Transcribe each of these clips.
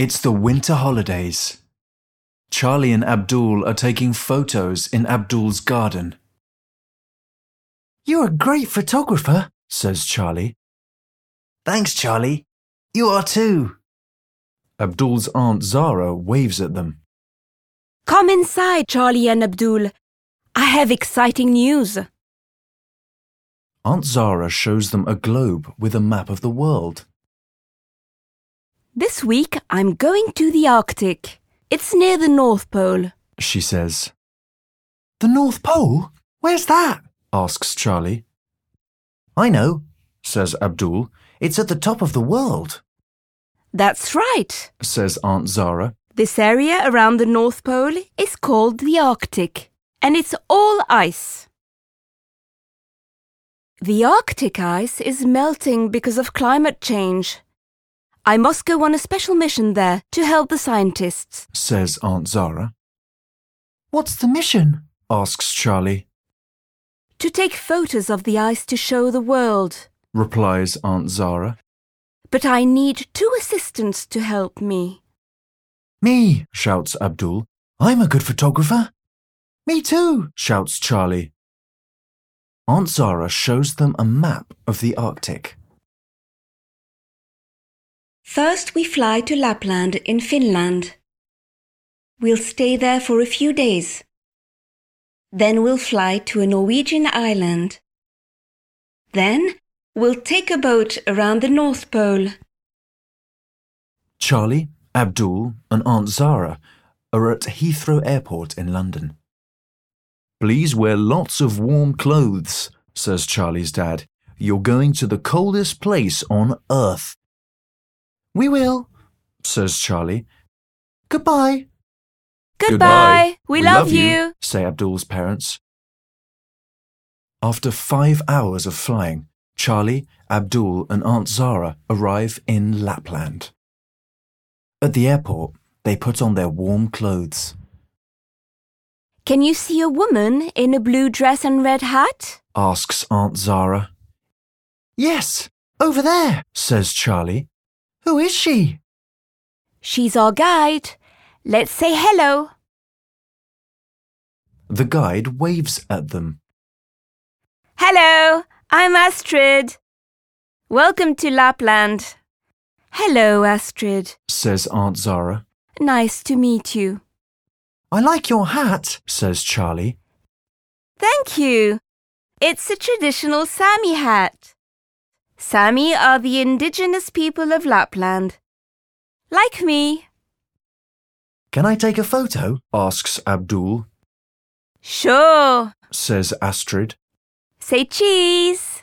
It's the winter holidays. Charlie and Abdul are taking photos in Abdul's garden. You're a great photographer, says Charlie. Thanks, Charlie. You are too. Abdul's Aunt Zara waves at them. Come inside, Charlie and Abdul. I have exciting news. Aunt Zara shows them a globe with a map of the world. This week I'm going to the Arctic. It's near the North Pole, she says. The North Pole? Where's that? asks Charlie. I know, says Abdul. It's at the top of the world. That's right, says Aunt Zara. This area around the North Pole is called the Arctic, and it's all ice. The Arctic ice is melting because of climate change. I must go on a special mission there to help the scientists, says Aunt Zara. What's the mission? asks Charlie. To take photos of the ice to show the world, replies Aunt Zara. But I need 2 assistants to help me. Me, shouts Abdul. I'm a good photographer. Me too, shouts Charlie. Aunt Zara shows them a map of the Arctic. First we fly to Lapland in Finland. We'll stay there for a few days. Then we'll fly to a Norwegian island. Then we'll take a boat around the North Pole. Charlie, Abdul and Aunt Zara are at Heathrow Airport in London. Please wear lots of warm clothes, says Charlie's dad. You're going to the coldest place on Earth. We will, says Charlie. Goodbye. Goodbye. We love you, say Abdul's parents. After 5 hours of flying, Charlie, Abdul and Aunt Zara arrive in Lapland. At the airport, they put on their warm clothes. Can you see a woman in a blue dress and red hat? asks Aunt Zara. Yes, over there, says Charlie. Who is she? She's our guide. Let's say hello. The guide waves at them. Hello, I'm Astrid. Welcome to Lapland. Hello, Astrid, says Aunt Zara. Nice to meet you. I like your hat, says Charlie. Thank you. It's a traditional Sami hat. Sami are the indigenous people of Lapland. Like me. Can I take a photo? asks Abdul. Sure, says Astrid. Say cheese.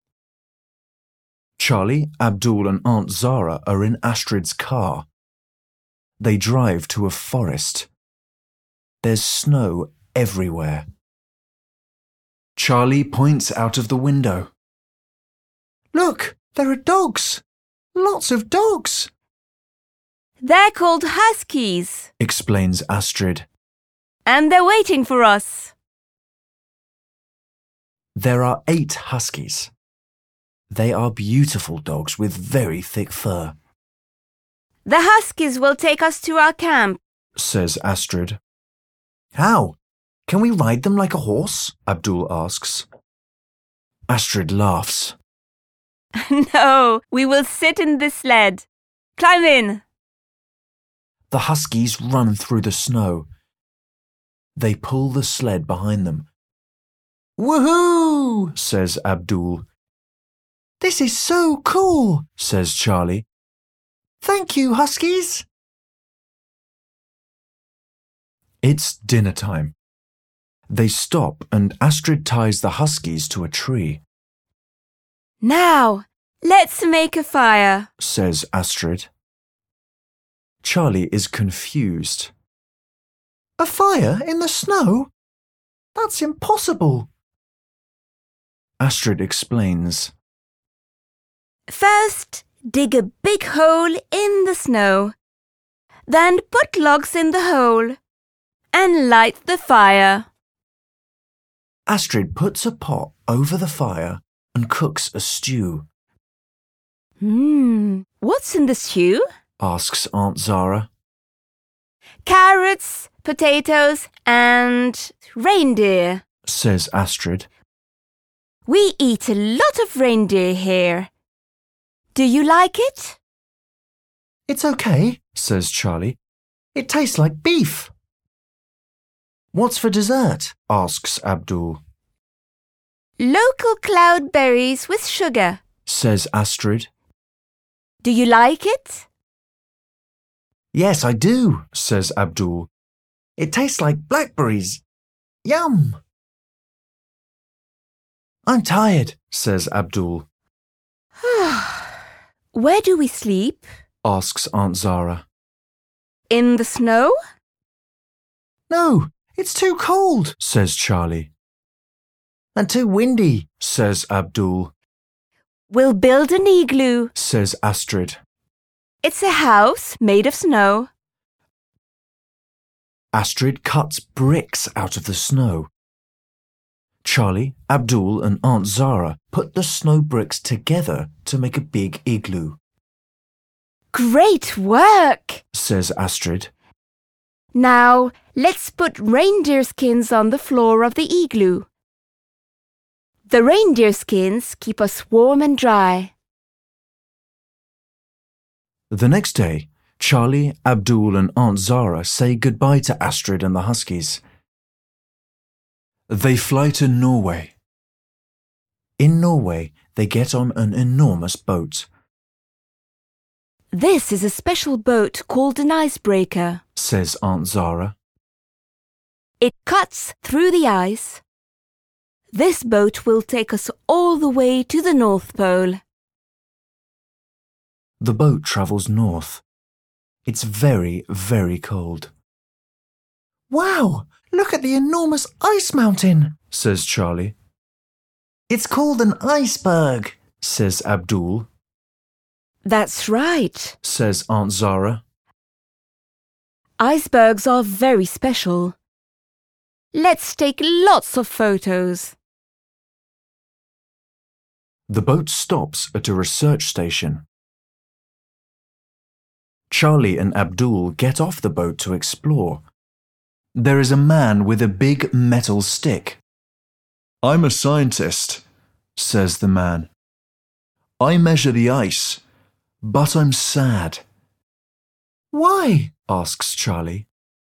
Charlie, Abdul and Aunt Zara are in Astrid's car. They drive to a forest. There's snow everywhere. Charlie points out of the window. Look, there are dogs. Lots of dogs. They're called huskies, explains Astrid. And they're waiting for us. There are 8 huskies. They are beautiful dogs with very thick fur. The huskies will take us to our camp, says Astrid. How? Can we ride them like a horse? Abdul asks. Astrid laughs. No, we will sit in the sled. Climb in. The huskies run through the snow. They pull the sled behind them. Woohoo! says Abdul. This is so cool, says Charlie. Thank you, huskies. It's dinner time. They stop and Astrid ties the huskies to a tree. Now, let's make a fire, says Astrid. Charlie is confused. A fire in the snow? That's impossible. Astrid explains. First, dig a big hole in the snow. Then put logs in the hole and light the fire. Astrid puts a pot over the fire and cooks a stew. What's in the stew? asks Aunt Zara. Carrots, potatoes and reindeer, says Astrid. We eat a lot of reindeer here. Do you like it? It's okay, says Charlie. it tastes like beef. What's for dessert? asks Abdul. Local cloudberries with sugar. Says Astrid. Do you like it? Yes, I do. Says Abdul. It tastes like blackberries. Yum! I'm tired. Says Abdul. Where do we sleep? Asks Aunt Zara. In the snow? No, it's too cold. Says Charlie. And too windy. Says Abdul. We'll build an igloo. Says Astrid. It's a house made of snow. Astrid cuts bricks out of the snow. Charlie, Abdul and Aunt Zara put the snow bricks together to make a big igloo. Great work! Says Astrid. Now, let's put reindeer skins on the floor of the igloo. The reindeer skins keep us warm and dry. The next day, Charlie, Abdul and Aunt Zara say goodbye to Astrid and the Huskies. They fly to Norway. In Norway, they get on an enormous boat. This is a special boat called an icebreaker. Says Aunt Zara. It cuts through the ice. This boat will take us all the way to the North Pole. The boat travels north. It's very, very cold. Wow, look at the enormous ice mountain, says Charlie. It's called an iceberg, says Abdul. That's right, says Aunt Zara. Icebergs are very special. Let's take lots of photos. The boat stops at a research station. Charlie and Abdul get off the boat to explore. There is a man with a big metal stick. I'm a scientist, says the man. I measure the ice, but I'm sad. Why? Asks Charlie.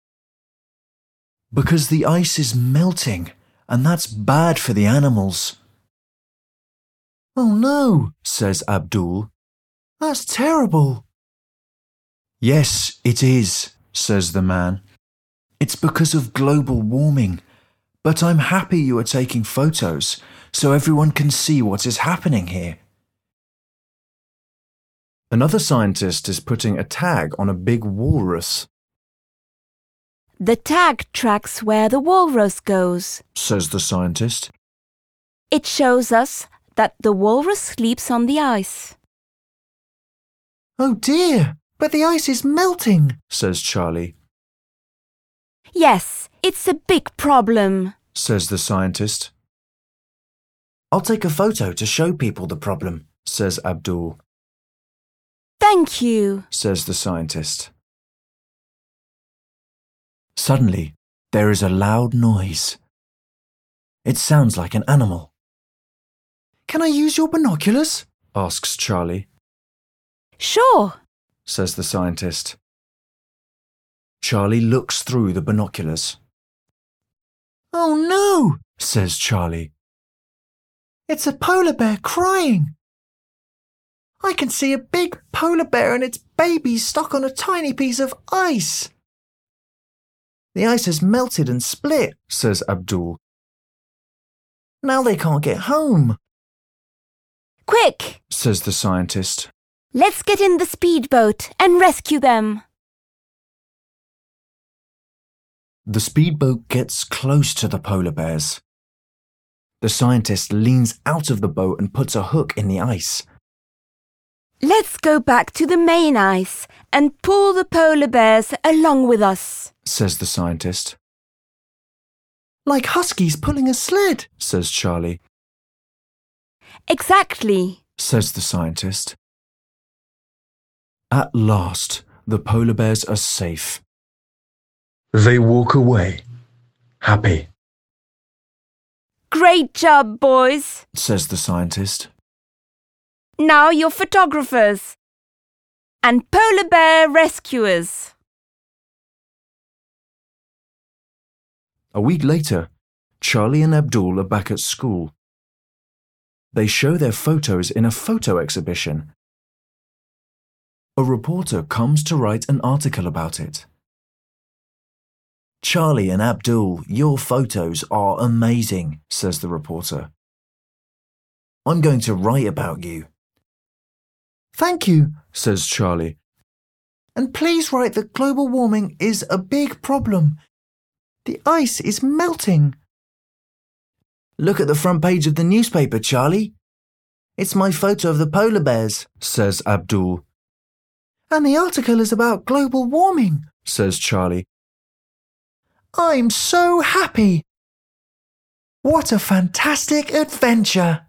Because the ice is melting, and that's bad for the animals. Oh no, says Abdul. That's terrible. Yes, it is, says the man. It's because of global warming. But I'm happy you are taking photos so everyone can see what is happening here. Another scientist is putting a tag on a big walrus. The tag tracks where the walrus goes, says the scientist. It shows us that the walrus sleeps on the ice. Oh dear, but the ice is melting, says Charlie. Yes, it's a big problem, says the scientist. I'll take a photo to show people the problem, says Abdul. Thank you, says the scientist. Suddenly, there is a loud noise. It sounds like an animal. Can I use your binoculars? asks Charlie. Sure, says the scientist. Charlie looks through the binoculars. Oh no, says Charlie. It's a polar bear crying. I can see a big polar bear and its baby stuck on a tiny piece of ice. The ice has melted and split, says Abdul. Now they can't get home. Quick, says the scientist. Let's get in the speedboat and rescue them. The speedboat gets close to the polar bears. The scientist leans out of the boat and puts a hook in the ice. Let's go back to the main ice and pull the polar bears along with us, says the scientist. Like huskies pulling a sled, says Charlie. Exactly, says the scientist. At last, the polar bears are safe. They walk away, happy. Great job, boys. Says the scientist. Now you're photographers and polar bear rescuers. A week later, Charlie and Abdul are back at school. They show their photos in a photo exhibition. A reporter comes to write an article about it. Charlie and Abdul, your photos are amazing, says the reporter. I'm going to write about you. Thank you, Says Charlie. and please write that global warming is a big problem. The ice is melting. Look at the front page of the newspaper, Charlie. It's my photo of the polar bears, says Abdul. And the article is about global warming. Says Charlie. I'm so happy. What a fantastic adventure.